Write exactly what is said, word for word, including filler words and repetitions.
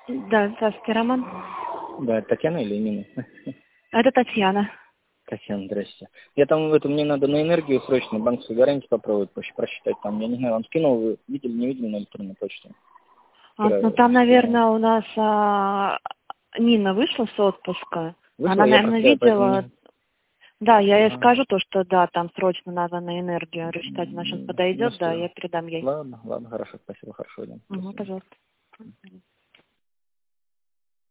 Да, здравствуйте, Роман. Да, это Татьяна или Нина? Это Татьяна. Татьяна, здрасте. Я там, это, мне надо на энергию срочно банковскую гарантию попробовать проще просчитать. Там, я не знаю, вам скинул, вы видели, не видели на электронную почту? А, Вчера, ну там, вчера. наверное, у нас а, Нина вышла с отпуска. Вышла, Она, я наверное, просто поэтому видела. не... Да, я ей Ага. скажу то, что да, там срочно надо на энергию рассчитать, значит, Ну, подойдет, да, что? я передам ей. Ладно, ладно, хорошо, спасибо, хорошо, Лен, Угу, спасибо. пожалуйста.